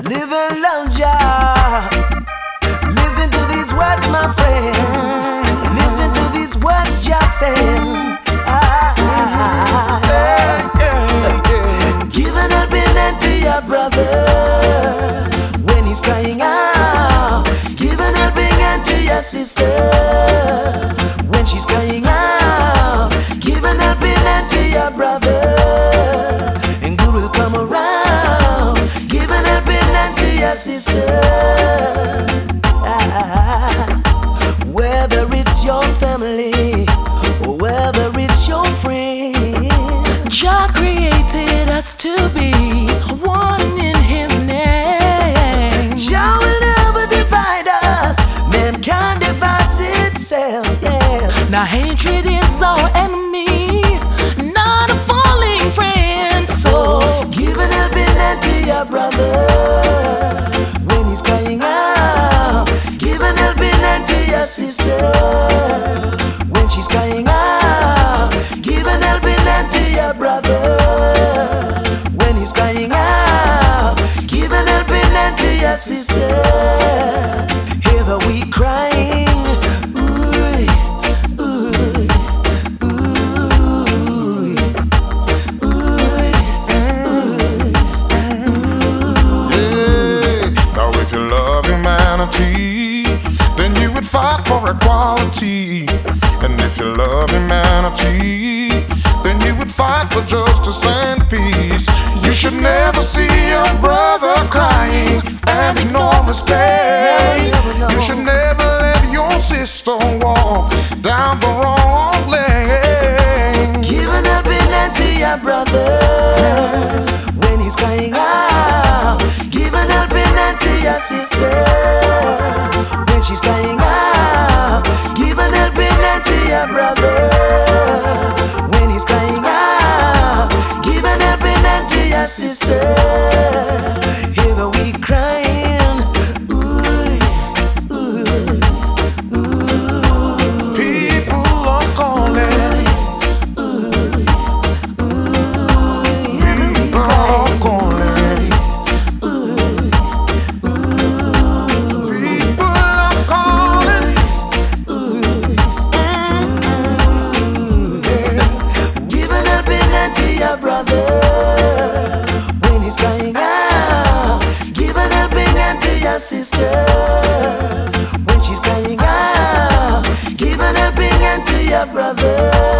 Live and love Jah. Listen to these words, my friend. Listen to these words Jah said. Give an helping hand to your brother when he's crying out. Give an helping hand to your sister when she's crying out. Give an helping hand to your brother, and good will come around. Give an helping hand to your sister. Whether it's your family or whether it's your friend, Jah created us to be one in His name. Jah will never divide us. Mankind divides itself. Yes. Now hatred is our enemy, not a falling friend. So give an helping hand to your brother when he's crying out. Give an helping hand to your sister when she's crying out. Give an helping hand to your brother when he's crying out. Give an helping hand to your sister. Hear the weak crying. Ooh, ooh, ooh, ooh. Now if you love humanity, then you would fight for equality. And if you love humanity, then you would fight for justice and peace. You should never see your brother crying and ignore his pain. You should never let your sister walk down the wrong lane. Give an helping hand to your brother when he's crying out. Give an helping hand to your sister when she's crying out. Give an helping hand to your brother when he's crying out. Give an helping hand to your sister. Hear the weak crying. Ooh, ooh, ooh. People are calling. People are calling. People are calling. Give an helping hand to your brother when he's crying out. Give an helping hand to your sister when she's crying out. Give an helping hand to your brother